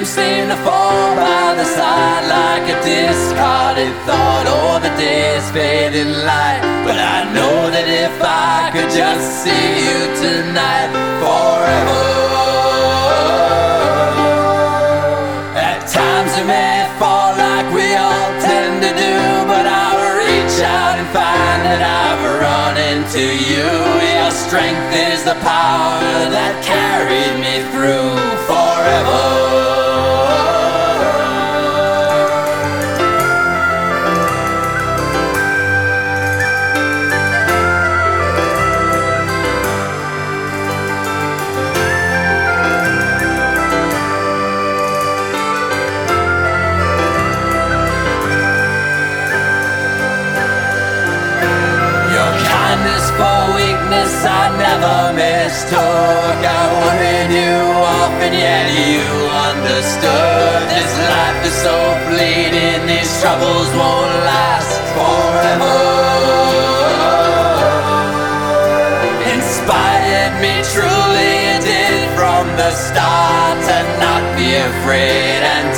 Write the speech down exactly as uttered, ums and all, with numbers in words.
dreams seem to fall by the side like a discarded thought. Oh, the days fade in light, but I know that if I could just see you tonight forever. At times it may fall like we all tend to do, but I'll reach out and find that I've run into you. Your strength is the power that carried me through forever. For weakness I never mistook. I wanted you often, yet you understood. This life is so fleeting, these troubles won't last forever. Inspired me truly, it did from the start to not be afraid and